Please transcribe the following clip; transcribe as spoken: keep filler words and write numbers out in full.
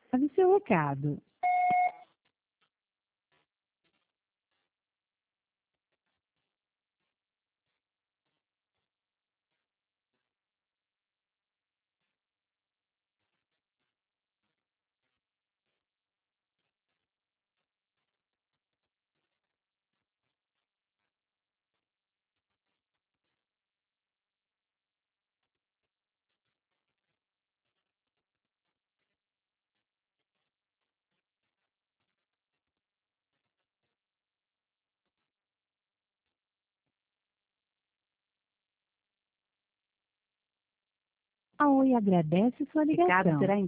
Grave seu recado. A Oi agradece sua ligação. Recado será